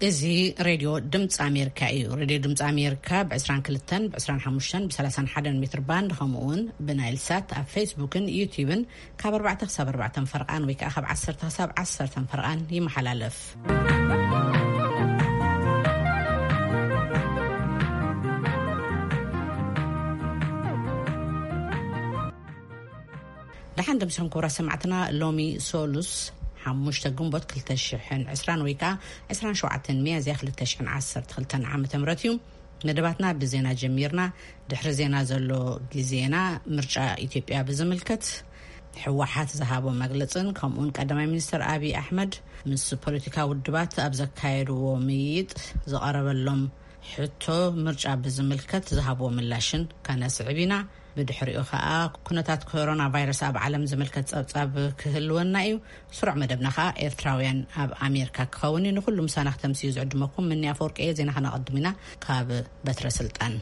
إزي راديو دمت أمريكا راديو دمت أمريكا ب22 ب25 ب31 متر باند خمون بنايل سات على فيسبوكن يوتيوبن كاب 4 فرقان ويك أخب 10 فرقان يمحلالف لحن دمسهم كورا سمعتنا لومي سولوس حموشتا جنبوت كلتا الشحن عسران ويكا عسران شوعتن ميازي خلتا الشحن عسر تخلتن عام تمرتيوم ندباتنا بزينا جميرنا دحر زينا زلو جزينا مرجع إثيوبيا بزملكت حواحات زهابو مغلطن كمون قدماء منستر أبي أحمد مس بوليتيكا والدبات أبزا كايرو وميت زقرب اللهم حتو مرجع بزملكت زهابو ملاشن كان سعبينا بدحريو خا كنتات كورونا فيروس اب عالم زملكت صبصاب كهلونا ايو سرع مدبنا خا ايرتراويان اب امريكا كوني نكل مسانخ تمسيو زعدمكم من يافورق اي زينا خنا قدمنا كاب بتر سلطان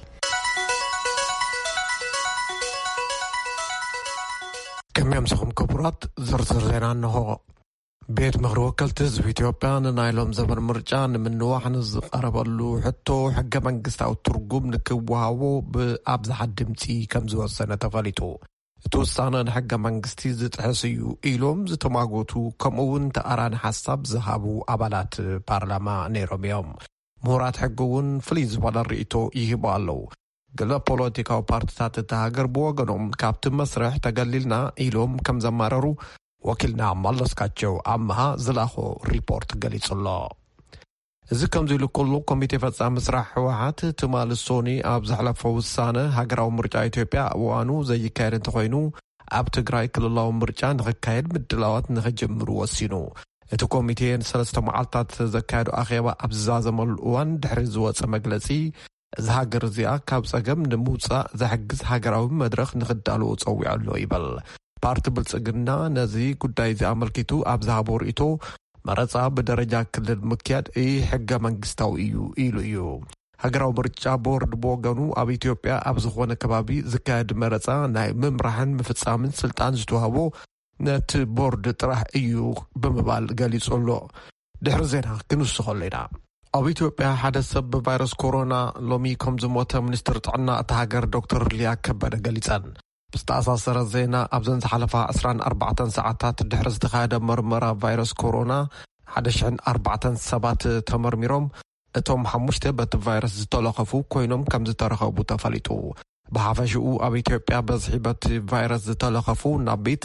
كم يمسخم كبرات زرزر زينا انه بيت مغروكلت زب إثيوبيا نايلوم زبر مرجان من واحد قربلو حتى حق منقست أو ترجم نكوهاو بأبز حد دمتي كم زوا سنة تفاليتو توصلنا حق منقستي زت حسيو إيلوم زت ماغوتو كمون تأران حساب زهابو أبلات بارلما نيروبيوم مورات حقون فليز ولا رئيتو يهبالو قال بوليتيكا وبارتات تهاجر بوغنوم كابتن مسرح تقللنا إيلوم كم زماررو وكلنا مالس كاتشو عمها زلاخو ريبورت قليص الله إذا كم زيلو كله كوميتي فتصام مسرح حوحات تمال الصوني أبزحلف فوسانة هاقراو مرجع إثيوبيا وانو زي كايرن تخوينو أبتقراي كل الله مرجع نغكاير مدلاوات نغجمرو وسينو إتو كوميتين سلسة معالطات زكايرو أخيبا أبزازم الوان دحرزوات سمقلسي زهاقر زيا كابساقم نموصا زحقز هاقراو مدرخ نغدالو تصوي علو يبال بارت بلصقنا نزي قداي زي عملكيتو أبزها بوريتو مرصا بدرجة كل المكياد اي حقا منقستاو إيو هاقراو مرجع بورد بوغانو أب إثيوبيا أبزخوانا كبابي زكاد مرصا ناي ممرحن مفتسامن سلطان زتوهابو نت بورد طرح إيو بمبال قالي صولو دحر زينا كنوس خلينا أب إثيوبيا حدث سبب فيروس كورونا لومي كمزموتا منستر طعنا أتهاجر دكتور ليا كبدا قاليسان بستأساسر الزينة أبزن حلفا 24 ساعات دحرز تخايد مرمرة فيروس كورونا حدشعن 4 سبات تمرميروم اتوم حموشته بات فيروس زتولخفو كوينوم كم زترخبو تفاليتو بحافشقو أب إثيوبيا بزحيبات فيروس زتولخفو نابيت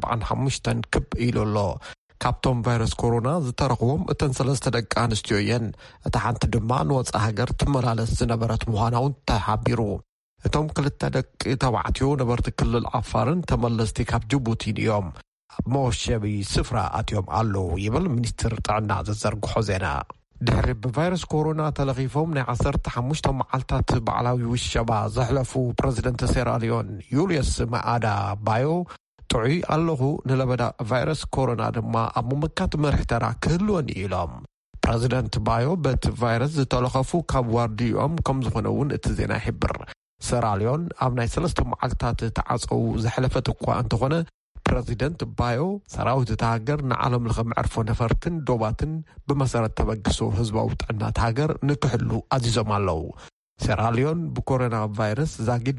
4 كب إيلو الله كابتوم فيروس كورونا زترخوهم اتنسلس تدق آنستيوين اتحانت دمان وصا هاجر تمرالس زنبرت مهاناون تحابيرو اتوم كلتا دق تبعتيو نبرت كل العفارن تملستي كاب جبوتي اليوم موشبي سفرة اتيوم علو يبل منستر طعنا زرق حزينا دحرب فيروس كورونا تلغيفهم نعصر تحمشتو معالتات بعلاوي والشبا زحلفو بريزيدنت سيراليون يوليوس مادا بايو طعي اللهو نلبدا فيروس كورونا دما أمو مكات مرحترا كلون إيلام بريزيدنت بايو بت فيروس تلغفو كاب وارديوم كم زخنون اتزينا حبر سيراليون أبناي سلستو معالتات تعاصو زحلفت قوى انتغنى بريزيدنت بايو سراوت تهاجر نعلم الغم عرفو نفرتن دوباتن بمسارة تبقسو هزباو تعنا تهاجر نكحلو عزيزو مالو سيراليون بكورونا فيروس زاقيد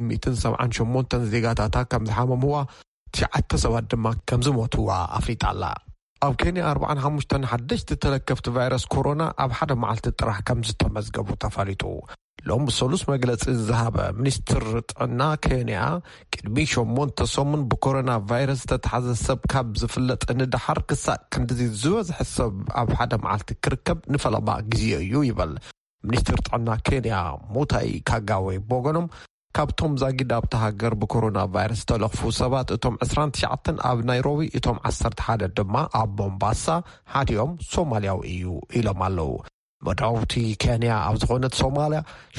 278 زيغاتاتا كم زحامموا 9 سواد دما كم زموتوا أفريط الله أو كيني 45 حدشت تلكفت فيروس كورونا أب حدا معالت الطرح كم زتمزقبو تفاليتو لهم بسولوس مجلس الذهاب منستر طعنا كينيا كدبي شمون تصومن بكورونا فيروس تتحز السب كاب زفلت ان دحر كسا كندزي زوز حسب أب حدا معالت كركب نفلا با جزيو يبل منستر طعنا كينيا موتاي كاقاوي بوغنم كابتوم زاقيد أبتهاجر بكورونا فيروس تلغفو سبات اتوم 29 أب نيروبي اتوم 11 دما أب مومباسا حاديوم سومالياو إلو مالو مدعوتي كينيا أبزغونة صوماليا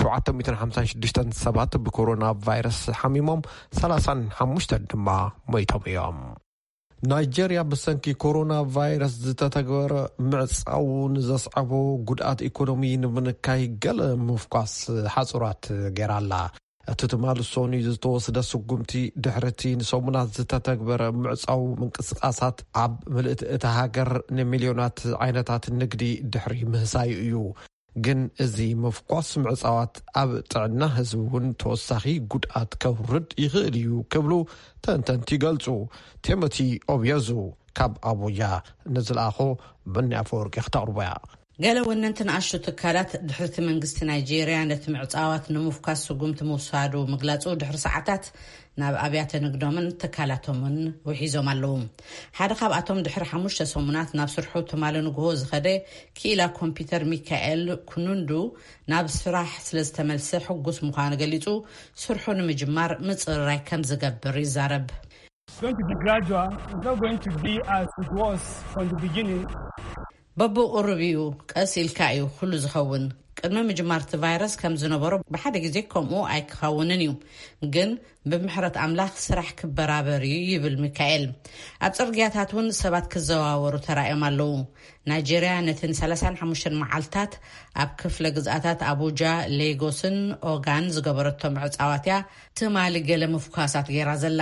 756 سبات بكورونا فيروس حميمهم 35 دما ميتهم يوم نيجيريا بسنكي كورونا فيروس زتتغور معصاو نزصعبو قدات إيكونومي نبنكاي قل مفقاس حصورات غيرالا እትትማል ሶኒ ዝተወስደ ስጉምቲ ድሕርቲ ንሰሙናት ዝተተግበረ ምዕጻው ምንቅስቃሳት ኣብ ምልእቲ እታ ሃገር ንሚልዮናት ዓይነታት ንግዲ ድሕሪ ምህሳይ እዩ ግን እዚ መፍቋስ ምዕጻዋት ኣብ ጥዕና ህዝቢ እውን ተወሳኺ ጉድኣት ከውርድ ይኽእል እዩ ክብሉ ተንተንቲ ይገልጹ ቲሞቲ ኦብየዙ ካብ አቡያ ንዝልኣኾ ብንያፈወርቂ ክተቕርበያ ገለ ወነንትን ኣሽቱ ትካላት ድሕርቲ መንግስቲ ናይጄርያ ነቲ ምዕጻዋት ንምፍካስ ስጉምቲ ምውሳዱ ምግላጹ ድሕሪ ሰዓታት ናብ ኣብያተ ንግዶምን ትካላቶምን ውሒዞም ኣለዉ ሓደ ካብኣቶም ድሕሪ 5 ሰሙናት ናብ ስርሑ ትማለ ንግሆ ዝኸደ ኪኢላ ኮምፒተር ሚካኤል ኩኑንዱ ናብ ስራሕ ስለ ዝተመልሰ ሕጉስ ምዃኑ ገሊጹ ስርሑ ንምጅማር ምጽራይ ከም ዝገብር ይዛረብ going to be gradual. It's not going to be as it was from the beginning. بابو قربيو قاسيل كايو كل زخون ቅድመ ምጅማርቲ ቫይረስ ከም ዝነበሩ በሓደ ግዜ ከምኡ ኣይክኸውንን እዩ ግን ብምሕረት ኣምላኽ ስራሕ ክበራበር ይብል ሚካኤል ኣብ ጽርግያታት እውን ሰባት ክዘዋወሩ ተራእዮም ኣለዉ ናይጄርያ ነትን 35 መዓልታት ኣብ ክፍለ ግዝኣታት አቡጃ ሌጎስን ኦጋን ዝገበረቶ ምዕጻዋትያ ትማሊ ገለ ምፍካሳት ገይራ ዘላ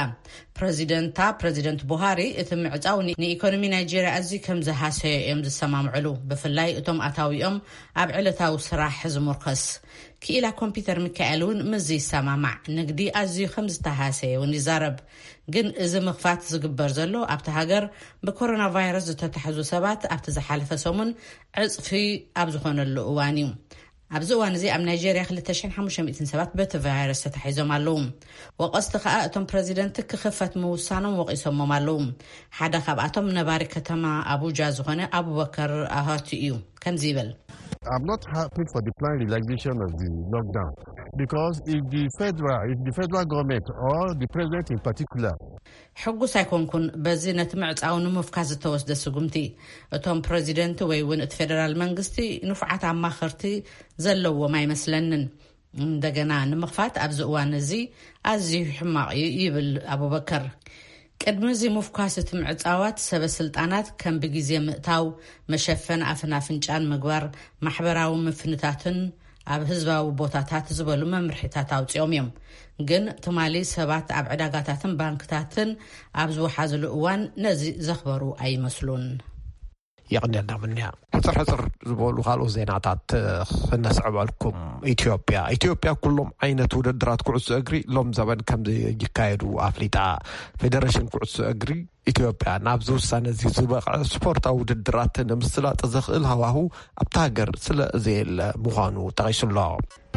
ፕሬዚደንት ቡሃሪ እቲ ምዕጻው ንኢኮኖሚ ናይጄርያ ኣዝዩ ከም ዝሃሰዮ እዮም ዝሰማምዕሉ ብፍላይ እቶም ኣታዊኦም ኣብ ዕለታዊ ስራሕ ዝምርኮስ كيلا كمبيوتر ميكائيلون مزي سمامع نقدي أزيو 5 ونزارب جن إذا مخفات زجبر زلو أبتهاجر بكورونا فيروس تتحزو سبات أبتزحالف سومن عصفي أبزخون اللوانيو أبزوان زي أم نيجيريا خلي تشحن 500 سبات بت فيروس تتحزو معلوم وقصد خاءتهم بريزيدنتك خفت موسانهم وقيسهم معلوم حدا خبأتهم نبارك تما أبو جازخونه أبو بكر أهاتيو كم زيبل I'm not happy for the planned relaxation of the lockdown because if the federal government or the president in particular حقو سايكونكون بزينة معصاون مفكاز توسد سقمتي اتهم بريزيدنت ويون فدرال منغستي نفعات عما خرتي زلو وما يمثلنن دغنا نمخفات ابزوان زي ازي حماق يبل ابو بكر قدم زي مفكاسة معصاوات سبب سلطانات كان بغيزي مئتاو مشفن افنا فنجان مغوار محبراو مفنتاتن اب حزباو بوتاتات زبلو ممرحيتات اوصيوم ግን ተማሊ ሰባት ኣብ ዕዳጋታትን ባንክታትን ኣብ ዝወሓዝሉ እዋን ነዚ ዘኽበሩ ኣይመስሉን يقدرنا منها حصر زبول خالو زيناتات نسعبالكم إثيوبيا كلهم عينة ودرات كعس أجري لهم زبان كم يكايدوا أفليتا فيدريشن كعس أجري إثيوبيا نابزو سنة زي سباق سبورت أو درات نمسلا تزخل هواهو أبتاجر سلا زي المغانو تعيش الله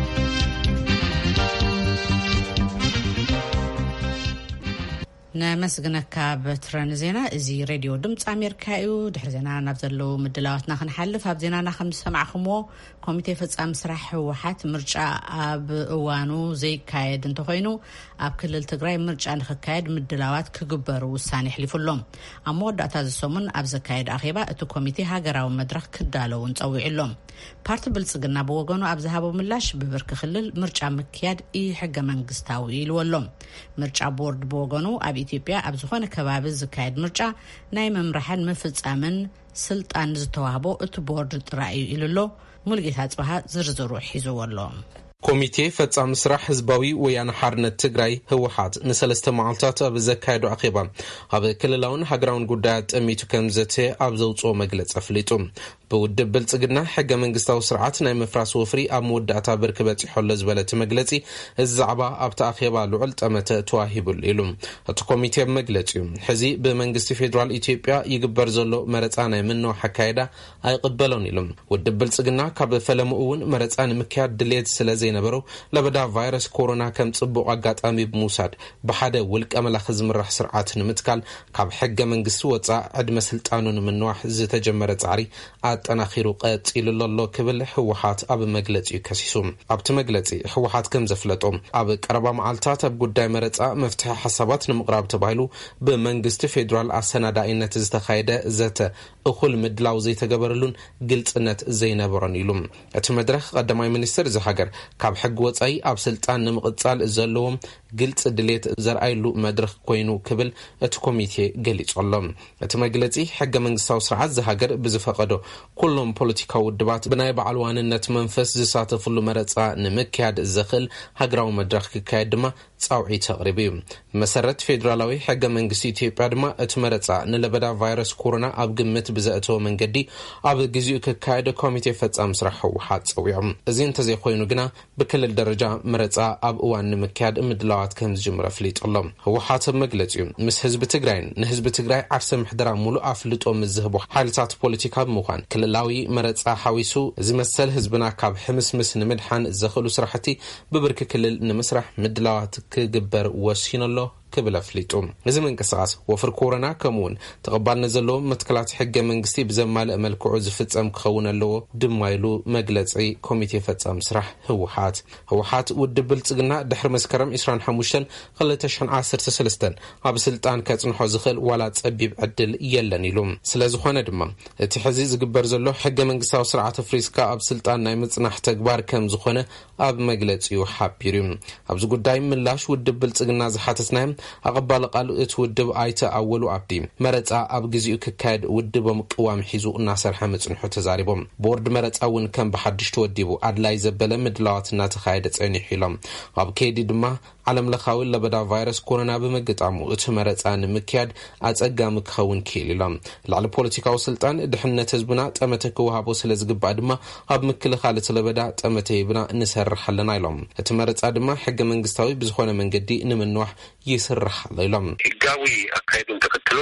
نمسجنك بتران زينا زي راديو دمت أمريكايو دحر زينا نبذلو مدلواتنا خنحلف هاب زينا نخم سمعكمو كوميتي فتصام سرح وحات مرجع أب وانو زي كايد انتخينو أب كل التقراي مرجع نخكايد مدلوات كجبرو ساني حليفو اللوم أمود أتاز السومن أب زكايد أخيبا اتو كوميتي هاقراو مدرخ كدالو ونتقوي اللوم بارت بلسقنا بوغانو أب زهابو ملاش ببرك خلل مرجع مكياد إي حقا منقستاوي اللوم مرجع بورد بوغانو أب ኢትዮጵያ ኣብ ዝኾነ ከባቢ ዝካየድ ምርጫ ናይ መምራሕን መፍጻምን ስልጣን ዝተዋህቦ እቲ ቦርድ ጥራይ ኢሉሎ ሙልጌታ ጽባህ ዝርዝሩ ሒዙ ኣሎ ኮሚቴ ፈጻም ስራሕ ህዝባዊ ወያነ ሓርነት ትግራይ ህወሓት ንሰለስተ መዓልታት ኣብ ዘካየዱ ኣኼባ ኣብ ክልላውን ሃገራውን ጉዳያት ጠሚቱ ከም ዘተ ኣብ ዘውፅኦ መግለፂ ኣፍሊጡ ብውድብ ብልጽግና ሕገ መንግስታዊ ስርዓት ናይ መፍራስ ወፍሪ ኣብ መወዳእታ ብርኪ በፂሖሎ ዝበለት መግለፂ እዚ ዛዕባ ኣብቲ ኣኼባ ልዑል ጠመተ ተዋሂቡሉ ኢሉ እቲ ኮሚቴ መግለፂ ሕዚ ብመንግስቲ ፌደራል ኢትዮጵያ ይግበር ዘሎ መረፃ ናይ ምንዋሕ ኣካይዳ ኣይቅበሎን ኢሉ ውድብ ብልጽግና ካብ ፈለሙ እውን መረፃ ንምክያድ ድሌት ስለዘይነበሩ ለበዳ ቫይረስ ኮሮና ከም ጽቡቕ ኣጋጣሚ ብምውሳድ ብሓደ ውልቀ መላኽ ዝምራሕ ስርዓት ንምትካል ካብ ሕገ መንግስቲ ወፃእ ዕድመ ስልጣኑ ንምንዋሕ ዝተጀመረ ጻዕሪ አጠናኺሩ ቀፂሉ ዘሎ ክብል ህወሓት ኣብ መግለፂ ከሲሱ ኣብቲ መግለፂ ህወሓት ከም ዘፍለጦም ኣብ ቀረባ መዓልታት ኣብ ጉዳይ መረፃ መፍትሒ ሓሳባት ንምቕራብ ተባሂሉ ብመንግስቲ ፌደራል ኣሰናዳኢነት ዝተኻየደ ዘተ እኹል ምድላው ዘይተገበረሉን ግልጽነት ዘይነበረን ኢሉ እቲ መድረኽ ቀዳማይ ሚኒስትር ዝሃገር ካብ ሕጊ ወጻኢ ኣብ ስልጣን ንምቕጻል ዘለዎም ግልጽ ድሌት ዘርአይሉ መድረኽ ኮይኑ ክብል እቲ ኮሚቴ ገሊጾሎም እቲ መግለጺ ሕገ መንግስታዊ ስርዓት ዝሃገር ብዝፈቀዶ ኩሎም ፖለቲካዊ ውድባት ብናይ በዓል ዋንነት መንፈስ ዝሳተፍሉ መረጻ ንምክያድ ዘኽእል ሃገራዊ መድረኽ ክካየድ ድማ ጻውዒት ተቕሪቡ እዩ መሰረት ፌደራላዊ ሕገ መንግስቲ ኢትዮጵያ ድማ እቲ መረጻ ንለበዳ ቫይረስ ኮሮና ኣብ ግምት ብዘእተወ መንገዲ ኣብ ግዚኡ ክካየድ ኮሚቴ ፈጻሚ ስራሕ ህወሓት ጸዊዖም እዚ እንተዘይኮይኑ ግና ብክልል ደረጃ መረጻ ኣብ እዋን ንምክያድ ምድላዋት ከም ዝጅምር ኣፍሊጦሎም ህወሓት መግለጺኡ ምስ ህዝቢ ትግራይን ንህዝቢ ትግራይ ዓርሰ ምሕደራ ሙሉእ ኣፍልጦ ምዝህቦ ሓይልታት ፖለቲካ ብምዃን ክልላዊ መረጻ ሓዊሱ እዚ መሰል ህዝብና ካብ ሕምስምስ ንምድሓን ዘኽእሉ ስራሕቲ ብብርኪ ክልል ንምስራሕ ምድላዋት ክግበር ወሲኖሎ ክብል ኣፍሊጡ እዚ ምንቅስቓስ ወፍሪ ኮሮና ከምኡውን ተቐባልነት ዘለዎ መትከላት ሕገ መንግስቲ ብዘማልአ መልክዑ ዝፍጸም ክኸውን ኣለዎ ድማ ኢሉ መግለጺ ኮሚቴ ፈጻሚ ስራሕ ህወሓት ውድብ ብልጽግና ድሕሪ መስከረም 25 2013 ኣብ ስልጣን ከጽንሖ ዝኽእል ዋላ ጸቢብ ዕድል የለን ኢሉ ስለዝኾነ ድማ እቲ ሕዚ ዝግበር ዘሎ ሕገ መንግስታዊ ስርዓት ፍሪስካ ኣብ ስልጣን ናይ ምጽናሕ ተግባር ከም ዝኾነ ኣብ መግለጺኡ ሓቢሩ ኣብዚ ጉዳይ ምላሽ ውድብ ብልጽግና ዝሓተትና ኣቀባሊ ቃል እቲ ውድብ ኣይተ ኣወሉ ኣብዲ መረጻ ኣብ ግዚኡ ክካየድ ውድቦም ቅዋም ሒዙ እናሰርሐ መጽንሑ ተዛሪቦም ቦርድ መረጻ እውን ከም ብሓድሽ ተወዲቡ ኣድላይ ዘበለ ምድላዋት እናተኻየደ ጸኒሑ ኢሎም ኣብ ከይዲ ድማ ዓለም ለኻዊ ለበዳ ቫይረስ ኮሮና በመገጣሙ እቲ መረጻ ንምክያድ ኣጸጋሚ ክኸውን ክኢል ኢሎም ላዕሊ ፖለቲካዊ ስልጣን ድሕነት ህዝብና ጠመተ ክወሃቦ ስለ ዝግባእ ድማ ኣብ ምክልኻል እቲ ለበዳ ጠመተ ይብና እንሰርሕ ኣለና ኢሎም እቲ መረጻ ድማ ሕገ መንግስታዊ ብዝኾነ መንገዲ ንምንዋሕ ይስራሕ ኣሎ ኢሎም ሕጋዊ ኣካይዱን ተከትሎ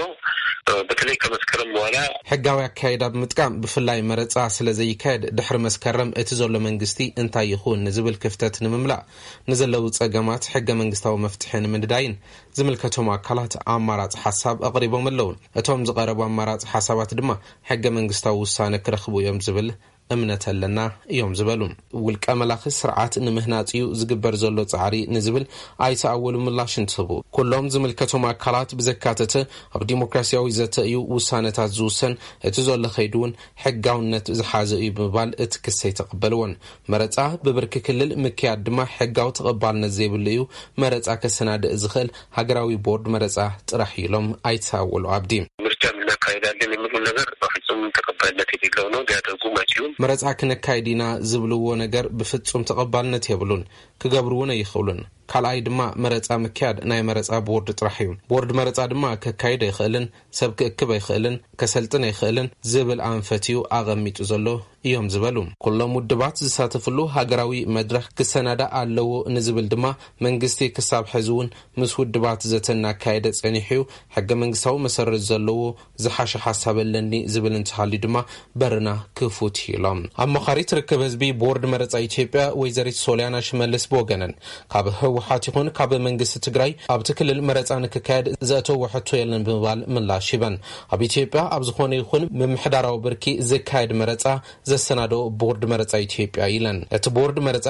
በተለይ ከመስከረም በኋላ ሕጋዊ ኣካይዳ ብምጥቃም ብፍላይ መረጻ ስለ ዘይካየድ ድሕሪ መስከረም እቲ ዘሎ መንግስቲ እንታይ ይኹን ንዝብል ክፍተት ንምምላእ ንዘለዉ ጸገማት ሕገ መንግስታዊ መፍትሒ ንምንዳይን ዝምልከቶም ኣካላት ኣማራጭ ሓሳብ ኣቕሪቦም ኣለዉ እቶም ዝቐረቡ ኣማራጭ ሓሳባት ድማ ሕገ መንግስታዊ ውሳነ ክረኽቡ እዮም ዝብል እምነት ኣለና እዮም ዝበሉ ውልቀ መላኺ ስርዓት ንምህናጽዩ ዝግበር ዘሎ ጻዕሪ ንዝብል ኣይተኣወሉ ምላሽ እንትህቡ ኩሎም ዝምልከቶም ኣካላት ብዘካተተ ኣብ ዲሞክራሲያዊ ዘተ እዩ ውሳነታት ዝውሰን እቲ ዘሎ ኸይዱውን ሕጋውነት ዝሓዘ እዩ ብምባል እቲ ክሰይ ተቐበልዎን መረጻ ብብርኪ ክልል ምክያድ ድማ ሕጋዊ ተቐባልነት ዘይብሉ እዩ መረጻ ከሰናድእ ዝኽእል ሃገራዊ ቦርድ መረጻ ጥራሕ ኢሎም ኣይተኣወሉ ኣብዲ ምርጫ ምናካይዳለን የሚሉ ነገር በፍጹም ተቀባይነት የሌለው ነው ሊያደርጉ ማይችሉም መረጻ ክነካይዲና ዝብልዎ ነገር ብፍጹም ተቐባልነት የብሉን ክገብሩውን ኣይኽእሉን ካልኣይ ድማ መረጻ ምክያድ ናይ መረጻ ቦርድ ጥራሕ እዩ ቦርድ መረጻ ድማ ከካይድ ኣይኽእልን ሰብ ክእክብ ኣይኽእልን ከሰልጥን ኣይኽእልን ዝብል ኣንፈትዩ ኣቐሚጡ ዘሎ እዮም ዝበሉ ኩሎም ውድባት ዝሳተፍሉ ሃገራዊ መድረኽ ክሰናዳ ኣለዎ ንዝብል ድማ መንግስቲ ክሳብ ሕዝውን ምስ ውድባት ዘተና ካይደ ጸኒሑ ሕገ መንግስታዊ መሰረት ዘለዎ ዝሓሸ ሓሳብ ኣለኒ ዝብል እንትሃልዩ ድማ በርና ክፉት ኢሎም ኣብ መኻሪት ርክብ ህዝቢ ቦርድ መረጻ ኢትዮጵያ ወይዘሪት ሶልያና ሽመልስ ቦገነን ካብ ህወሓት ይኹን ካብ መንግስቲ ትግራይ ኣብ ትክልል መረጻ ንክካየድ ዘእተው ሕቶ የለን ብምባል ምላሽ ይበን ኣብ ኢትዮጵያ ኣብ ዝኾነ ይኹን ምምሕዳራዊ ብርኪ ዝካየድ መረጻ ዘሰናዶ ቦርድ መረጻ ኢትዮጵያ ኢለን እቲ ቦርድ መረጻ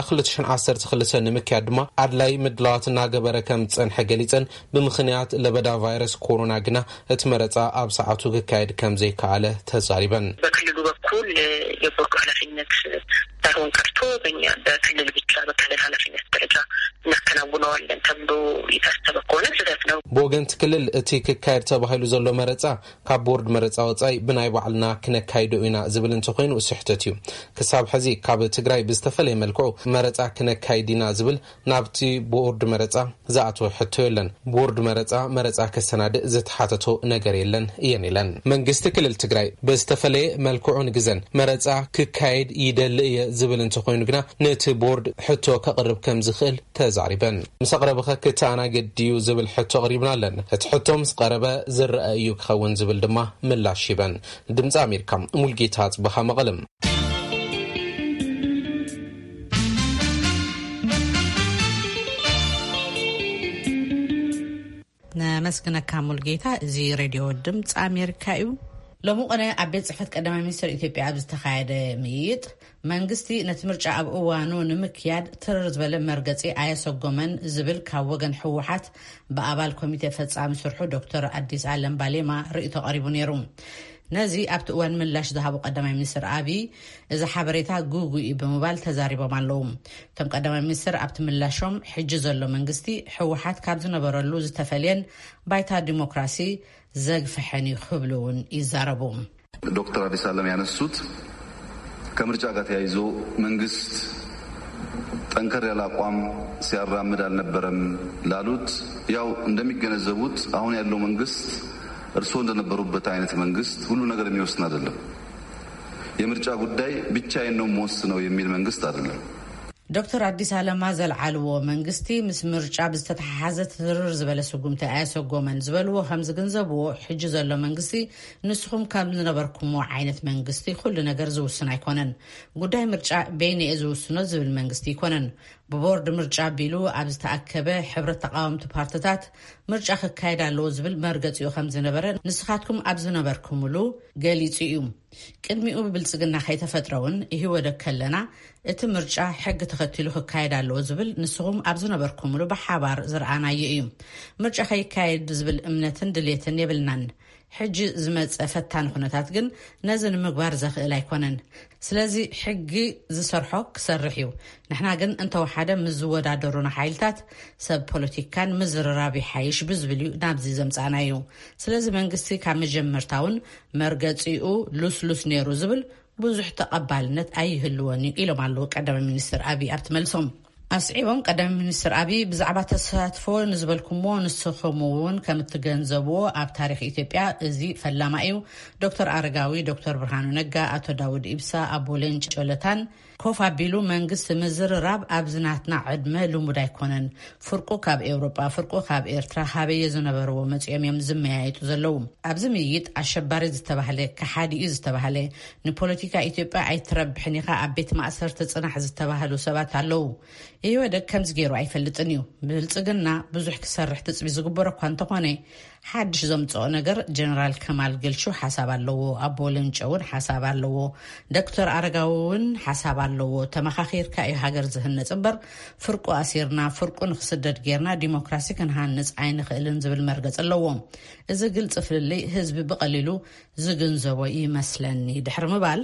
2012 ንምክያድ ድማ ኣድላይ ምድላዋትና ገበረ ከም ጸንሐ ገሊጸን ብምኽንያት ለበዳ ቫይረስ ኮሮና ግና እቲ መረጻ ኣብ ሰዓቱ ክካየድ ከም ዘይከኣለ ተዛሪበን በክልሉ በኩል የቦርዱ ኃላፊነት ሳይሆን ቀርቶ በእኛ በክልል ብቻ በክልል ኃላፊነት ደረጃ እናከናውነዋለን ተብሎ የታሰበ ከሆነ ስህተት ነው በወገን ትክልል እቲ ክካየድ ተባሂሉ ዘሎ መረጻ ካብ ቦርድ መረጻ ወጻኢ ብናይ ባዕልና ክነካይዶ ኢና ዝብል እንተኾይኑ ስሕተት እዩ ክሳብ ሕዚ ካብ ትግራይ ብዝተፈለየ መልክዑ መረጻ ክነካይዲና ዝብል ናብቲ ቦርድ መረጻ ዝኣተወ ሕቶ የለን ቦርድ መረጻ ከሰናድእ ዝተሓተቶ ነገር የለን እየን ኢለን መንግስቲ ክልል ትግራይ ብዝተፈለየ መልክዑ ንግዘን መረጻ ክካየድ ይደሊ እየ ዝብል እንተኾይኑ ግና ነቲ ቦርድ ሕቶ ከቕርብ ከም ዝኽእል ተዛሪበን ምስ ኣቕረበኸ ክተኣናገድዩ ዝብል ሕቶ ቀሪብና ኣለን እቲ ሕቶ ምስ ቀረበ ዝረአ እዩ ክኸውን ዝብል ድማ ምላሽ ይበን ድምፂ ኣሜሪካ ሙልጌታ ጽበኻ መቐለም ነመስግነካ ሙልጌታ እዚ ሬድዮ ድምፂ ኣሜሪካ እዩ ሎሙ ቀነ ኣብ ቤት ጽሕፈት ቀዳማይ ሚኒስትር ኢትዮጵያ ኣብ ዝተኻየደ ምይይጥ መንግስቲ ነቲ ምርጫ ኣብ እዋኑ ንምክያድ ትርር ዝበለ መርገጺ ኣየሰጎመን ዝብል ካብ ወገን ህወሓት ብኣባል ኮሚቴ ፈጻሚ ስርሑ ዶክተር ኣዲስ ዓለም ባሌማ ርእይቶ ቀሪቡ ነይሩ ነዚ ኣብቲ እዋን ምላሽ ዝሃቡ ቀዳማይ ሚኒስትር አብይ እዚ ሓበሬታ ጉጉኢ ብምባል ተዛሪቦም ኣለዉ። እቶም ቀዳማይ ሚኒስትር ኣብቲ ምላሾም ሕጂ ዘሎ መንግስቲ ሕወሓት ካብ ዝነበረሉ ዝተፈልየን ባይታ ዲሞክራሲ ዘግፍሐን ክብሉ እውን ይዛረቡ። ዶክተር አዲስ አለም ያነሱት ከምርጫ ጋር ተያይዞ መንግስት ጠንከር ያለ አቋም ሲያራምድ አልነበረም ላሉት ያው እንደሚገነዘቡት አሁን ያለው መንግስት እርስዎ እንደነበሩበት አይነት መንግስት ሁሉ ነገር የሚወስን አይደለም። የምርጫ ጉዳይ ብቻዬን ነው የምወስነው የሚል መንግስት አይደለም። ዶክተር አዲስ አለማ ዘልዓልዎ መንግስቲ ምስ ምርጫ ብዝተተሓሓዘ ትርር ዝበለ ስጉምቲ ኣያሰጎመን ዝበልዎ ከም ዝግንዘብዎ ሕጂ ዘሎ መንግስቲ ንስኹም ካብ ዝነበርኩምዎ ዓይነት መንግስቲ ኩሉ ነገር ዝውስን ኣይኮነን። ጉዳይ ምርጫ በይኒኤ ዝውስኖ ዝብል መንግስቲ ይኮነን። ብቦርድ ምርጫ ቢሉ ኣብ ዝተኣከበ ሕብረት ተቃወምቲ ፓርቲታት ምርጫ ክካየድ ኣለዎ ዝብል መርገፂኡ ከም ዝነበረ ንስኻትኩም ኣብ ዝነበርኩምሉ ገሊጹ እዩ። ቅድሚኡ ብብልጽግና ከይተፈጥረውን ይህወደ ከለና እቲ ምርጫ ሕጊ ተኸቲሉ ክካየድ ኣለዎ ዝብል ንስኹም ኣብ ዝነበርኩምሉ ብሓባር ዝረኣናዮ እዩ። ምርጫ ከይካየድ ዝብል እምነትን ድሌትን የብልናን። ሕጂ ዝመፀ ፈታን ኩነታት ግን ነዚ ንምግባር ዘኽእል ኣይኮነን። ስለዚ ሕጊ ዝሰርሖ ክሰርሕ እዩ። ንሕና ግን እንተወሓደ ምዝወዳደሩና ሓይልታት ሰብ ፖለቲካን ምዝርራብ ይሓይሽ ብዝብል እዩ ናብዚ ዘምፃና እዩ። ስለዚ መንግስቲ ካብ መጀመርታውን መርገፂኡ ሉስሉስ ነይሩ ዝብል ብዙሕ ተቐባልነት ኣይህልዎን ኢሎም ኣለዉ ቀዳማይ ሚኒስትር አብይ ኣብቲ መልሶም። ኣስዒቦም ቀዳማይ ሚኒስትር አብይ ብዛዕባ ተሳትፎ ንዝበልኩሞ ንስኹም እውን ከም እትገንዘብዎ ኣብ ታሪክ ኢትዮጵያ እዚ ፈላማ እዩ። ዶክተር አረጋዊ፣ ዶክተር ብርሃኑ ነጋ፣ አቶ ዳውድ ኢብሳ፣ ኣቦ ሌንጮ ለታን ኮፍ ኣቢሉ መንግስቲ ምዝርራብ ኣብ ዝናትና ዕድመ ልሙድ ኣይኮነን። ፍርቁ ካብ ኤውሮጳ፣ ፍርቁ ካብ ኤርትራ ሃበየ ዝነበርዎ መፅኦም እዮም ዝመያየጡ ዘለዉ። ኣብዚ ምይጥ ኣሸባሪ ዝተባህለ ከሓዲኡ ዝተባህለ ንፖለቲካ ኢትዮጵያ ኣይትረብሕን ኢኻ ኣብ ቤት ማእሰርቲ ፅናሕ ዝተባህሉ ሰባት ኣለዉ። ይወደግ ከምዚ ገይሩ ኣይፈልጥን እዩ። ብልጽግና ብዙሕ ክሰርሕ ትፅቢ ዝግበሮ እኳ እንተኾነ ሓድሽ ዘምፅኦ ነገር ጀነራል ከማል ገልሹ ሓሳብ ኣለዎ፣ ኣቦ ሌንጮ እውን ሓሳብ ኣለዎ፣ ዶክተር አረጋዊ እውን ሓሳብ ኣለዎ። ተመኻኺርካ እዩ ሃገር ዝህነፅ እምበር ፍርቁ ኣሲርና ፍርቁ ንክስደድ ጌርና ዲሞክራሲ ክንሃንፅ ኣይንኽእልን ዝብል መርገፅ ኣለዎ። እዚ ግልፂ ፍልልይ ህዝቢ ብቐሊሉ ዝግንዘቦ ይመስለኒ ድሕሪ ምባል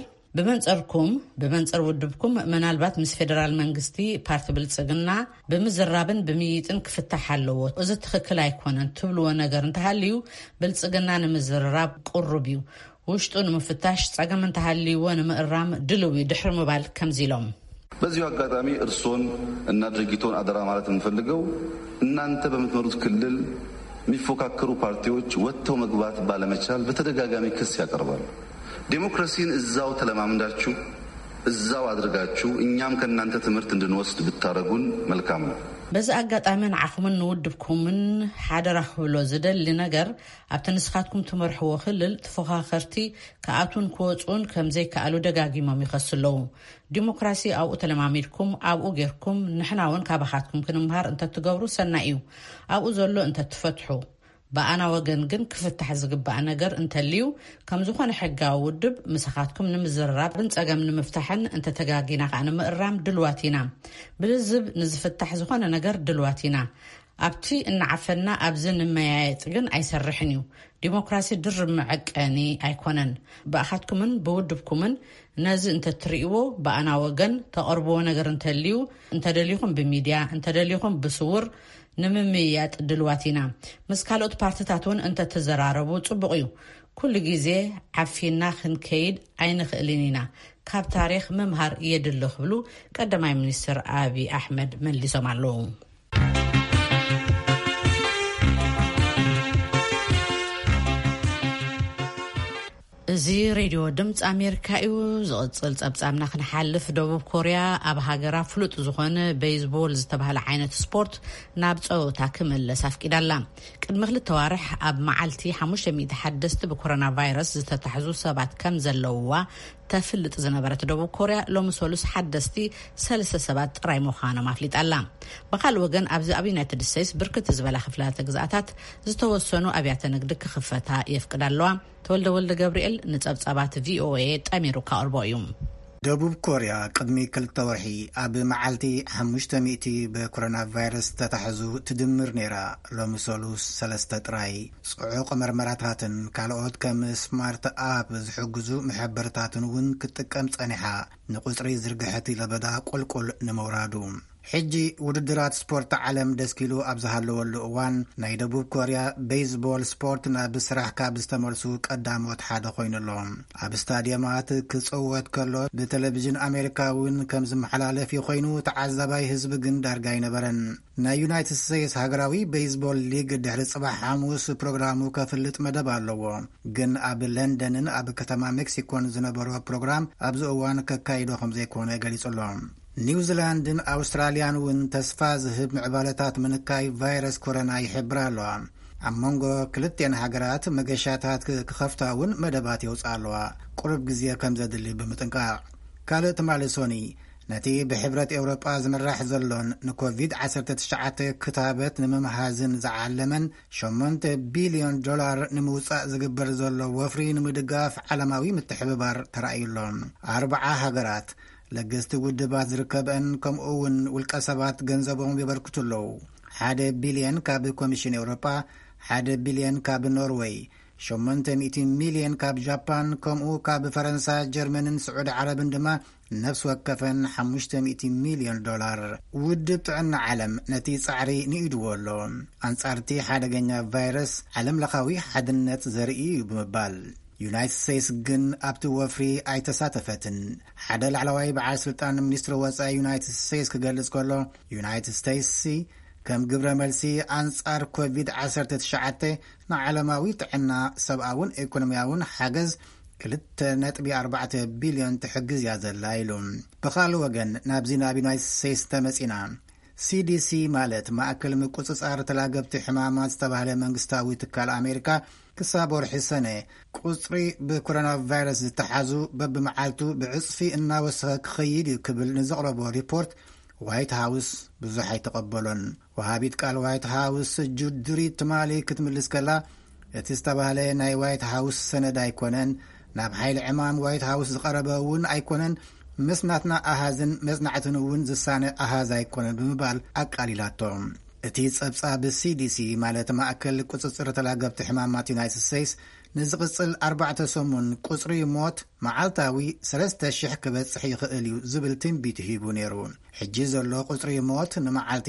ብመንፅር ውድብኩም ምናልባት ምስ ፌደራል መንግስቲ ፓርቲ ብልጽግና ብምዝራብን ብምይጥን ክፍታሕ ኣለዎ እዚ ትክክል ኣይኮነን ትብልዎ ነገር እንተሃልዩ ብልጽግና ንምዝራብ ቁሩብ እዩ። ውሽጡ ንምፍታሽ ጸገም እንተሃልይዎ ንምእራም ድልው ድሕሪ ምባል ከምዚ ኢሎም። በዚሁ አጋጣሚ እርሶን እና ድርጊቶን አደራ ማለት የምፈልገው እናንተ በምትመሩት ክልል የሚፎካከሩ ፓርቲዎች ወጥተው መግባት ባለመቻል በተደጋጋሚ ክስ ያቀርባሉ። ዲሞክራሲን እዛው ተለማምዳችሁ እዛው አድርጋችሁ እኛም ከናንተ ትምህርት እንድንወስድ ብታረጉን መልካም ነው። በዛ አጋጣሚን ዓኹምን ንውድብኩምን ሓደራ ክብሎ ዝደሊ ነገር ኣብቲ ንስኻትኩም ትመርሕዎ ክልል ተፎካከርቲ ከኣቱን ክወፁን ከምዘይ ከኣሉ ደጋጊሞም ይኸስለዉ። ዲሞክራሲ ኣብኡ ተለማሚድኩም ኣብኡ ጌርኩም ንሕና እውን ካባኻትኩም ክንምሃር እንተትገብሩ ሰናይ እዩ። ኣብኡ ዘሎ እንተትፈትሑ በአና ወገን ግን ክፍታሕ ዝግባእ ነገር እንተልዩ ከም ዝኾነ ሕጋዊ ውድብ ምስኻትኩም ንምዝርራብን ጸገም ንምፍታሕን እንተተጋጊና ከዓ ንምእራም ድልዋቲና ብልዝብ ንዝፍታሕ ዝኾነ ነገር ድልዋቲና ኣብቲ እናዓፈና ኣብዚ ንመያየጥ ግን ኣይሰርሕን እዩ። ዲሞክራሲ ድርብ መዐቀኒ ኣይኮነን። በኣኻትኩምን ብውድብኩምን ነዚ እንተትርእይዎ በአና ወገን ተቐርብዎ ነገር እንተልዩ እንተደሊኹም ብሚድያ እንተደሊኹም ብስውር ንምምያጥ ድልዋቲና ምስ ካልኦት ፓርቲታት እውን እንተተዘራረቡ ጽቡቕ እዩ። ኩሉ ግዜ ዓፊና ክንከይድ ኣይንኽእልን ኢና። ካብ ታሪክ ምምሃር የድሊ ክብሉ ቀዳማይ ሚኒስትር አብይ አሕመድ መሊሶም ኣለዉ። እዚ ሬድዮ ድምፂ ኣሜሪካ እዩ። ዝቕፅል ጸብጻብና ክንሓልፍ ደቡብ ኮርያ ኣብ ሃገራ ፍሉጥ ዝኾነ ቤዝቦል ዝተባህለ ዓይነት ስፖርት ናብ ፀወታ ክምለስ ኣፍቂዳላ። ቅድሚ 2 ዋርሕ ኣብ መዓልቲ 500 ሓደስቲ ብኮሮና ቫይረስ ዝተታሕዙ ሰባት ከም ዘለውዋ ተፍልጥ ዝነበረት ደቡብ ኮርያ ሎሚ ሰሉስ ሓደስቲ 3 ሰባት ጥራይ ምዃኖም ኣፍሊጣላ። ብኻልእ ወገን ኣብዚ ኣብ ዩናይትድ ስቴትስ ብርክት ዝበላ ክፍላተ ግዝኣታት ዝተወሰኑ ኣብያተ ንግዲ ክኽፈታ የፍቅዳ ኣለዋ። ተወልደ ገብርኤል ንጸብጻባት ቪኦኤ ጠሚሩ ካቕርቦ እዩ። ደቡብ ኮርያ ቅድሚ 2 ወርሒ ኣብ መዓልቲ 500 በኮሮና ቫይረስ ተታሕዙ ትድምር ነይራ። ሎሚ ሰሉስ 3 ጥራይ ጽዑቕ መርመራታትን ካልኦት ከም ስማርት ኣፕ ዝሕግዙ ምሕበረታትን እውን ክትጥቀም ጸኒሓ ንቁጽሪ ዝርግሐት ለበዳ ቁልቁል ንመውራዱ ሕጂ ውድድራት ስፖርት ዓለም ደስኪሉ ኣብዝሃለወሉ እዋን ናይ ደቡብ ኮርያ ቤዝቦል ስፖርት ናብ ስራሕ ካብ ዝተመልሱ ቀዳሞት ሓደ ኮይኑሎም ኣብ ስታድየማት ክጽወት ከሎ ብቴሌቪዥን ኣሜሪካውን ከም ዝመሓላለፍ ኮይኑ ተዓዛባይ ህዝቢ ግን ዳርጋ ይነበረን። ናይ ዩናይትድ ስቴትስ ሃገራዊ ቤዝቦል ሊግ ድሕሪ ጽባሕ ሐሙስ ፕሮግራሙ ከፍልጥ መደብ ኣለዎ። ግን ኣብ ለንደንን ኣብ ከተማ ሜክሲኮን ዝነበሮ ፕሮግራም ኣብዚ እዋን ከካይዶ ከም ዘይኮነ ገሊጹሎም። ኒውዚላንድን ኣውስትራልያን እውን ተስፋ ዝህብ ምዕባለታት ምንካይ ቫይረስ ኮሮና ይሕብር ኣለዋ። ኣብ መንጎ ክልቴን ሃገራት መገሻታት ክኸፍታ እውን መደባት የውፅኣ ኣለዋ ቁርብ ግዜ ከም ዘድሊ ብምጥንቃቕ። ካልእ ትማሊ ሶኒ ነቲ ብሕብረት ኤውሮጳ ዝምራሕ ዘሎን ንኮቪድ-19 ክታበት ንምምሃዝን ዝዓለመን $8 ቢልዮን ንምውፃእ ዝግበር ዘሎ ወፍሪ ንምድጋፍ ዓለማዊ ምትሕብባር ተራእዩሎም 40 ሃገራት ለገስቲ ውድባት ዝርከበን ከምኡውን ውልቀ ሰባት ገንዘቦም ይበርክቱለው። 1 ቢልዮን ካብ ኮሚሽን ኤውሮጳ፣ 1 ቢልዮን ካብ ኖርዌይ፣ 800 ሚልዮን ካብ ጃፓን ከምኡ ካብ ፈረንሳ፣ ጀርመንን ስዑድ ዓረብን ድማ ነፍስ ወከፈን $500 ሚልዮን። ውድብ ጥዕና ዓለም ነቲ ጻዕሪ ንኢድዎ ኣሎ ኣንጻርቲ ሓደገኛ ቫይረስ ዓለም ለኻዊ ሓድነት ዘርኢ ብምባል ዩናይትድ ስቴትስ ግን ኣብቲ ወፍሪ ኣይተሳተፈትን። ሓደ ላዕለዋይ በዓል ስልጣን ሚኒስትሪ ወፃኢ ዩናይትድ ስቴትስ ክገልጽ ከሎ ዩናይትድ ስቴትስ ከም ግብረ መልሲ ኣንጻር ኮቪድ-19 ንዓለማዊ ጥዕና ሰብኣውን ኢኮኖሚያውን ሓገዝ 2.4 ቢልዮን ትሕግዝ እያ ዘላ ኢሉ። ብኻልእ ወገን ናብዚ ናብ ዩናይትድ ስቴትስ ተመጺና CDC ማለት ማእከል ምቁጽጻር ተላገብቲ ሕማማት ዝተባህለ መንግስታዊ ትካል ኣሜሪካ ክሳብ ወርሒ ሰነ ቁጽሪ ብኮሮና ቫይረስ ዝተሓዙ በብመዓልቱ ብዕጽፊ እናወሰኸ ክኸይድ ክብል ንዘቕረቦ ሪፖርት ዋይት ሃውስ ብዙሕ ኣይተቐበሎን። ወሃቢት ቃል ዋይት ሃውስ ጁድሪ ትማሊ ክትምልስ ከላ እቲ ዝተባህለ ናይ ዋይት ሃውስ ሰነድ ኣይኮነን፣ ናብ ሓይሊ ዕማም ዋይት ሃውስ ዝቐረበ እውን ኣይኮነን፣ መስናትና ኣሃዝን መጽናዕትን እውን ዝሳነ ኣሃዝ ኣይኮነን ብምባል ኣቃሊላቶም። እቲ ጸብጻብ CDC ማለት ማእከል ቁጽጽር ተላገብቲ ሕማማት ዩናይትድ ስቴትስ ንዝቕጽል 4 ሰሙን ቁጽሪ ሞት መዓልታዊ 3,000 ክበጽሕ ይኽእል እዩ ዝብል ትንቢት ሂቡ ነይሩ። ሕጂ ዘሎ ቁጽሪ ሞት ንመዓልቲ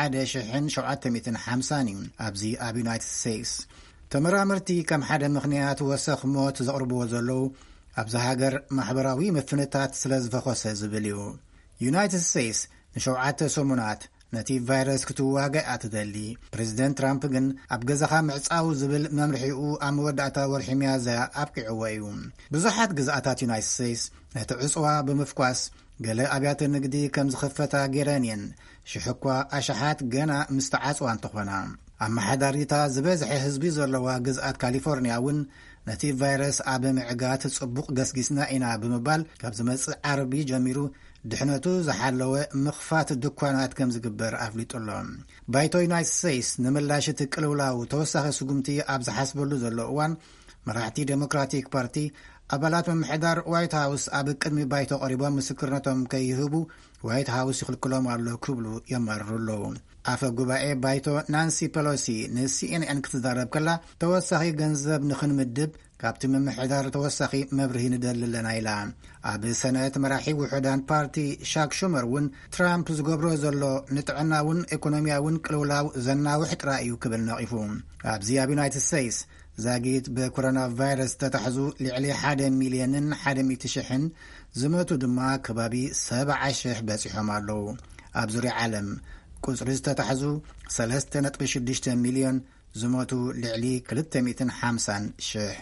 1,750 እዩ ኣብዚ ኣብ ዩናይትድ ስቴትስ። ተመራምርቲ ከም ሓደ ምኽንያት ወሰኽ ሞት ዘቕርብዎ ዘለዉ ኣብዚ ሃገር ማሕበራዊ ምፍንታት ስለ ዝፈኾሰ ዝብል እዩ። ዩናይትድ ስቴትስ ን7 ሰሙናት ነቲ ቫይረስ ክትዋጋእ ኣትደሊ። ፕሬዚደንት ትራምፕ ግን ኣብ ገዛኻ ምዕጻው ዝብል መምርሒኡ ኣብ መወዳእታ ወርሒ ሚያዝያ ኣብቂዕዎ እዩ። ብዙሓት ግዝኣታት ዩናይትድ ስቴትስ ነቲ ዕጽዋ ብምፍኳስ ገለ ኣብያተ ንግዲ ከም ዝኽፈታ ገይረን እየን። ሽሕኳ ኣሽሓት ገና ምስተዓጽዋ እንተኾና ኣመሓዳሪታ ዝበዝሐ ህዝቢ ዘለዋ ግዝኣት ካሊፎርንያ እውን ነቲ ቫይረስ ኣብ ምዕጋት ጽቡቕ ገስጊስና ኢና ብምባል ካብ ዝመጽእ ዓርቢ ጀሚሩ ድሕነቱ ዝሓለወ ምኽፋት ድኳናት ከም ዝግበር ኣፍሊጡሎ። ባይቶ ዩናይትድ ስቴትስ ንምላሽ እቲ ቅልውላው ተወሳኺ ስጉምቲ ኣብ ዝሓስበሉ ዘሎ እዋን መራሕቲ ዴሞክራቲክ ፓርቲ ኣባላት ምምሕዳር ዋይት ሃውስ ኣብ ቅድሚ ባይቶ ቀሪቦም ምስክርነቶም ከይህቡ ዋይት ሃውስ ይኽልክሎም ኣሎ ክብሉ የመርሩለዉ። ኣፈ ጉባኤ ባይቶ ናንሲ ፔሎሲ ንሲኤንኤን ክትዛረብ ከላ ተወሳኺ ገንዘብ ንኽንምድብ ካብቲ ምምሕዳር ተወሳኺ መብርሂ ንደልለና ኢላ። ኣብ ሰነት መራሒ ውሑዳን ፓርቲ ሻክ ሹመር እውን ትራምፕ ዝገብሮ ዘሎ ንጥዕናውን ኢኮኖሚያውን ቅልውላው ዘናውሕ ጥራይ እዩ ክብል ነቒፉ። ኣብዚ ኣብ ዩናይትድ ስቴትስ ዛጊት ብኮሮና ቫይረስ ተታሕዙ ልዕሊ 1,100,000 ዝመቱ ድማ ከባቢ 70,000 በፂሖም ኣለዉ። ኣብ ዙርያ ዓለም ቁጽሪ ዝተታሕዙ 3.6 ሚልዮን ዝመቱ ልዕሊ 250,000።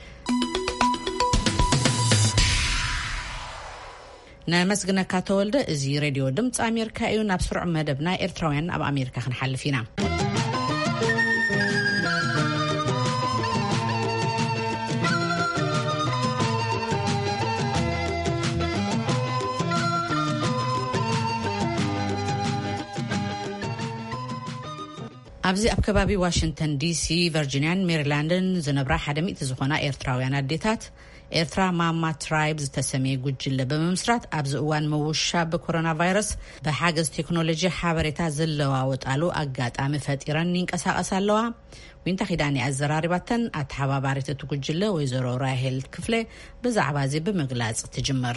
ነመስግነካ ተወልደ። እዚ ሬድዮ ድምፂ ኣሜሪካ እዩ። ናብ ስሩዕ መደብና ኤርትራውያን ኣብ ኣሜሪካ ክንሓልፍ ኢና። ኣብዚ ኣብ ከባቢ ዋሽንግተን ዲሲ፣ ቨርጂኒያን፣ ሜሪላንድን ዝነብራ 100 ዝኾና ኤርትራውያን ኣዴታት ኤርትራ ማማ ትራይብስ ተሰሚየ ጉጅለ በመምስራት ኣብዚ እዋን መውሻ በኮሮና ቫይረስ በሓገዝ ቴክኖሎጂ ሓበሬታ ዘለዋወጣሉ ኣጋጣሚ ፈጢረን ይንቀሳቀስ ኣለዋ ወይንታ ኺዳኒ ኣዘራሪባተን ኣተሓባባሪት ጉጅለ ወይዘሮ ራሄል ክፍለ ብዛዕባ እዚ ብምግላጽ ትጅመር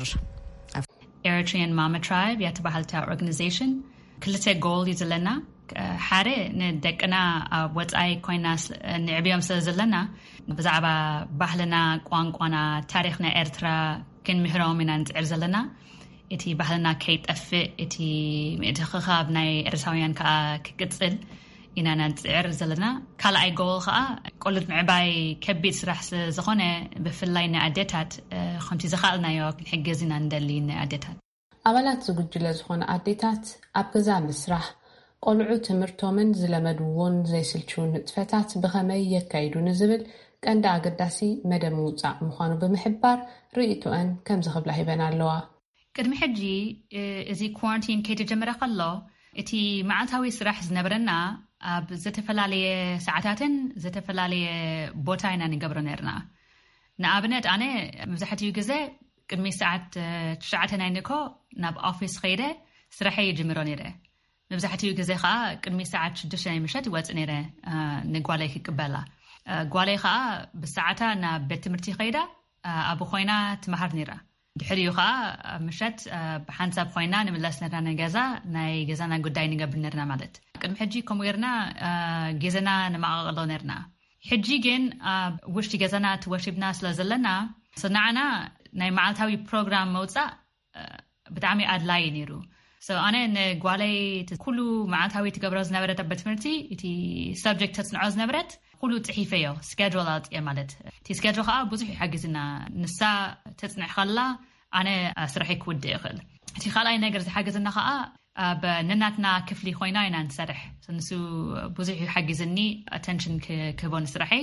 Eritrean Mama Tribe ያተባህልታ ኦርጋናይዜሽን ክልተ ጎል ይዘለና ሓደ ንደቅና ወጻይ ኮይናስ ንዕብዮም ስለዘለና ብዛዕባ ባህልና ቋንቋና ታሪኽና ኤርትራ ክንምህሮም ኢና ንፅዕር ዘለና እቲ ባህልና ከይጠፍእ እቲ ምእትኽኻብ ናይ ኤርትራውያን ከዓ ክቅፅል ኢና ንፅዕር ዘለና ካልኣይ ጎል ከዓ ቆልት ምዕባይ ከቢድ ስራሕ ዝኾነ ብፍላይ ንኣዴታት ከምቲ ዝኻልናዮ ክንሕገዝ ኢና ንደሊ ንኣዴታት ኣባላት ዝጉጅለ ዝኾነ ኣዴታት ኣብ ገዛ ምስራሕ ቆልዑ ትምህርቶምን ዝለመድዎን ዘይስልችውን ንጥፈታት ብኸመይ የካይዱ ንዝብል ቀንዲ ኣገዳሲ መደብ ምውፃእ ምዃኑ ብምሕባር ርእይቶአን ከም ዝኽብላ ሂበን ኣለዋ ቅድሚ ሕጂ እዚ ኳረንቲን ከይተጀመረ ከሎ እቲ መዓልታዊ ስራሕ ዝነበረና ኣብ ዝተፈላለየ ሰዓታትን ዝተፈላለየ ቦታ ኢና ንገብሮ ነርና ንኣብነት ኣነ መብዛሕትኡ ግዜ ቅድሚ ሰዓት 9 ናይንኮ ናብ ኦፊስ ኸይደ ስራሐይ ጅምሮ ነይረ መብዛሕትኡ ግዜ ከዓ ቅድሚ ሰዓት 6 ናይ ምሸት ይወፅእ ነይረ ንጓለይ ክቅበላ ጓለይ ከዓ ብሰዓታ ናብ ቤት ትምህርቲ ኸይዳ ኣብ ኮይና ትመሃር ነይራ ድሕሪኡ ከዓ ምሸት ብሓንሳብ ኮይና ንምለስ ነርና ንገዛ ናይ ገዛና ጉዳይ ንገብር ነርና ማለት ቅድሚ ሕጂ ከምኡ ጌርና ገዛና ንማቐቕሎ ነርና ሕጂ ግን ውሽጢ ገዛና ትወሽብና ስለዘለና ስናዓና ናይ መዓልታዊ ፕሮግራም መውፃእ ብጣዕሚ ኣድላይ ነይሩ ኣነ ንጓለይ ኩሉ መዓልታዊ ትገብሮ ዝነበረት ኣብ ቤት ትምህርቲ እቲ ሰብጀክት ተፅንዖ ዝነበረት ኩሉ ፅሒፈዮ ስኬጁል ኣውፅየ ማለት እቲ ስኬጁል ከዓ ብዙሕ ይሓግዝና ንሳ ተፅንዕ ከላ ኣነ ስራሐይ ክውድእ ይኽእል እቲ ካልኣይ ነገር ዝሓግዝና ከዓ ብነናትና ክፍሊ ኮይና ኢና ንሰርሕ ንሱ ብዙሕ ይሓግዝኒ ኣቴንሽን ክህቦ ንስራሐይ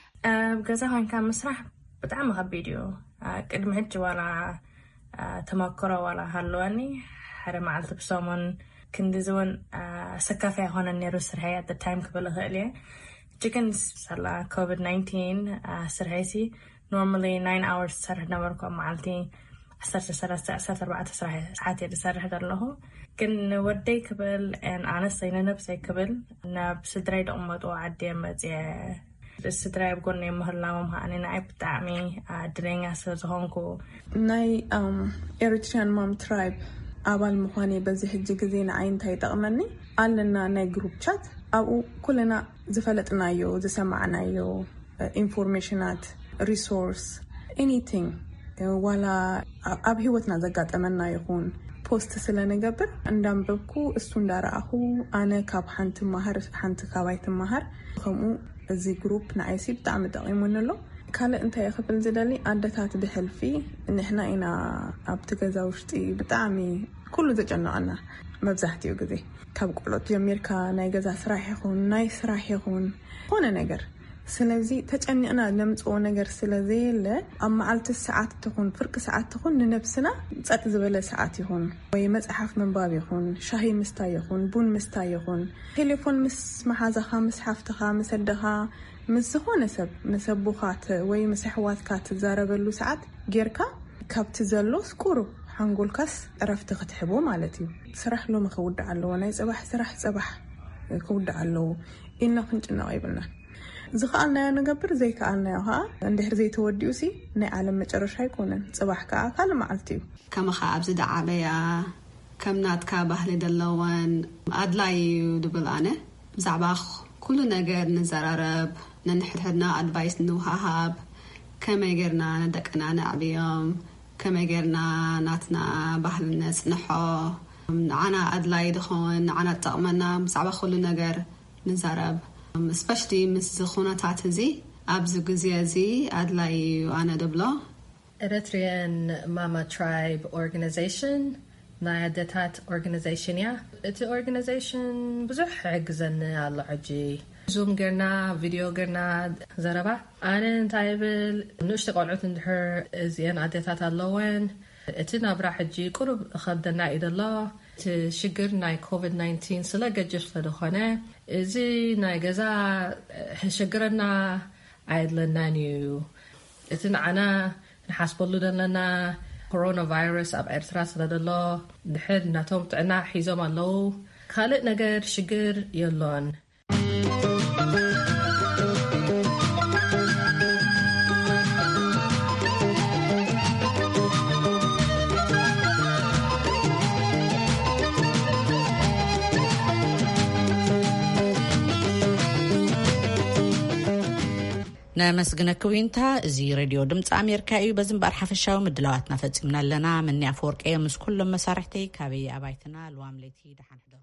ገዛ ኮይንካ ምስራሕ ብጣዕሚ ከቢድ እዩ ቅድሚ ሕጂ ዋላ ተመክሮ ዋላ ሃለወኒ ሓደ መዓልቲ ብሰሙን ክንዲ ዝውን ሰካፋ ይኾነ ነይሩ ስርሐይ at the time ክብል እኽእል እየ ጅግን ሰላ COVID-19 ስርሐይሲ normally 9 hours ሰርሕ ነበርኩ መዓልቲ 13-14 ሰዓት እየ ዝሰርሕ ዘለኹ ግን ወደይ ክብል ኣነስተይ ንነብሰይ ክብል ናብ ስድራይ ደቕመጡ ዓደየ መፅየ ስድራይ ብጎኒ ምህላዎም ከዓ ንዓይ ብጣዕሚ ድለኛ ስለዝኾንኩ ናይ ኤሪትሪያን ማም ትራይብ ኣባል ምዃኔ በዚ ሕጂ ግዜ ንዓይ እንታይ ይጠቕመኒ ኣለና ናይ ግሩፕ ቻት ኣብኡ ኩልና ዝፈለጥናዮ ዝሰማዕናዮ ኢንፎርሜሽናት ሪሶርስ ኤኒቲንግ ዋላ ኣብ ሂወትና ዘጋጠመና ይኹን ፖስት ስለነገብር እንዳንበብኩ እሱ እንዳረኣኹ ኣነ ካብ ሓንቲ ማሃር ሓንቲ ካባይ ትማሃር ከምኡ እዚ ግሩፕ ንዓይሲ ብጣዕሚ ጠቒሙንሎ ካልእ እንታይ ክብል ዝደሊ ኣደታት ብሕልፊ ንሕና ኢና ኣብቲ ገዛ ውሽጢ ብጣዕሚ ኩሉ ዘጨነቐና መብዛሕትኡ ግዜ ካብ ቆልዑት ጀሚርካ ናይ ገዛ ስራሕ ይኹን ናይ ስራሕ ይኹን ሆነ ነገር ስለዚ ተጨኒቕና ለምፅኦ ነገር ስለዘየለ ኣብ መዓልቲ ሰዓት ትኹን ፍርቂ ሰዓት ትኹን ንነብስና ፀጥ ዝበለ ሰዓት ይኹን ወይ መፅሓፍ ምንባብ ይኹን ሻሂ ምስታይ ይኹን ቡን ምስታይ ይኹን ቴሌፎን ምስ መሓዛኻ ምስ ሓፍትኻ ምስ ኣደኻ ምስ ዝኾነ ሰብ ምስ ኣቦኻት ወይ ምስ ኣሕዋትካ ትዛረበሉ ሰዓት ጌርካ ካብቲ ዘሎ ስቁሩብ ሓንጎልካስ ዕረፍቲ ክትሕቦ ማለት እዩ ስራሕ ሎሚ ክውዳእ ኣለዎ ናይ ፅባሕ ስራሕ ፅባሕ ክውዳእ ኣለዎ ኢልና ክንጭነቕ ይብልና ዝኸኣልናዮ ንገብር ዘይከኣልናዮ ከዓ እንድሕር ዘይተወዲኡሲ ናይ ዓለም መጨረሻ ኣይኮነን ፅባሕ ከዓ ካልእ መዓልቲ እዩ ከመኻ ኣብዚ ደዓበያ ከም ናትካ ባህሊ ዘለወን ኣድላይ እዩ ድብል ኣነ ብዛዕባ ኩሉ ነገር ንዘራረብ ነንሕድሕድና ኣድቫይስ ንውሃሃብ ከመይ ጌርና ንደቅና ንዕብዮም ከመይ ጌርና ናትና ባህሊ ነፅንሖ ንዓና ኣድላይ ድኸውን ንዓና ጠቕመና ብዛዕባ ኩሉ ነገር ንዘረብ especially ምስ ዝኾነታት እዚ ኣብዚ ግዜ እዚ ኣድላይ እዩ ኣነ ድብሎ Eritrean Mama Tribe Organization ናይ ኣዴታት ኦርጋናይዜሽን እያ እቲ ኦርጋናይዜሽን ብዙሕ ሕግዘኒ ኣሎ ሕጂ ዙም ጌርና ቪድዮ ጌርና ዘረባ ኣነ እንታይ ብል ንእሽተ ቆልዑት እንድሕር እዚአን ኣዴታት ኣለወን እቲ ናብራ ሕጂ ቁሩብ ከብደና እዩ ዘሎ እቲ ሽግር ናይ COVID-19 ስለገጅፍ ስለዝኾነ እዚ ናይ ገዛ ሕሽግረና ኣይድለናን እዩ እቲ ንዓና ንሓስበሉ ዘለና ኮሮና ቫይረስ ኣብ ኤርትራ ስለደሎ ድሕር ናቶም ጥዕና ሒዞም ኣለዉ ካልእ ነገር ሽግር የሎን نمسجنك وينتا زي راديو دمت أمريكا بزنبار حفشاو مدلواتنا فتمنا لنا من نعفورك أيامس كل مسارحتي كابي أبايتنا الواملتي دحان